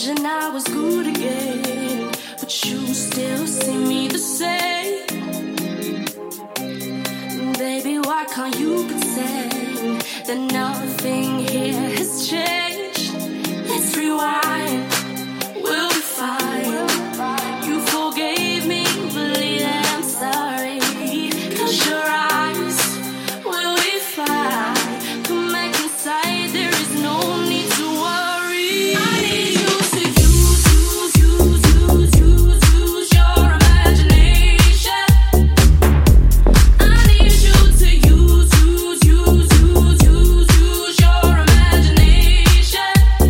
Imagine I was good again, but you still see me the same. Baby, why can't you pretend that nothing here has changed? Let's rewind, we'll be fine. You forgave me, believe that I'm sorry. Close your eyes, we'll be fine. Come back inside, there is no need to worry. I need you to use your imagination. I need you to use your imagination.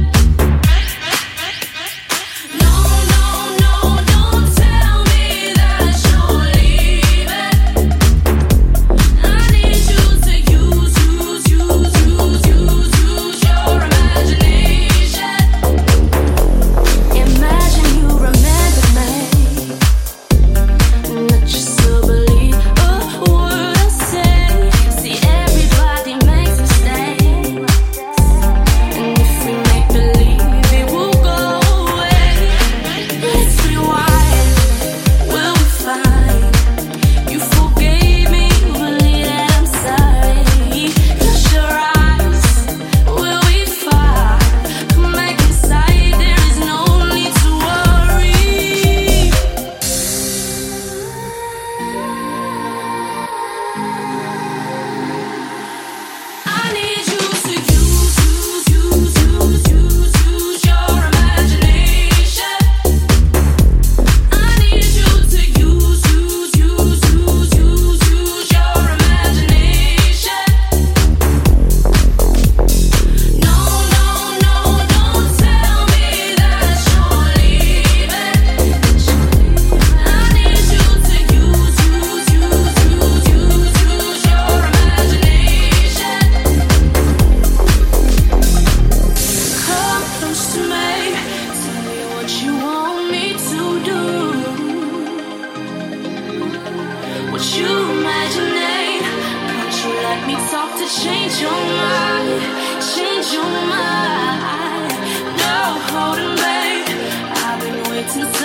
No, don't tell me that you're leaving. I need you to use your imagination. Imagine you remember me, not just to believe a word I say. See, everybody makes mistakes, and if we make believe, it will go away. Let's rewind, we'll be fine. You forgave me, believe that I'm sorry. Close your eyes, we'll be fine. Come back inside, there is no need to worry. I need you to use your imagination. I need you to use your imagination. No, don't tell me that you're leaving. I need you to use your imagination. Come close to me, tell me what you want me to do. What you imagining? Can't you let me talk to change your mind? Change your mind. No holding back, I've been waiting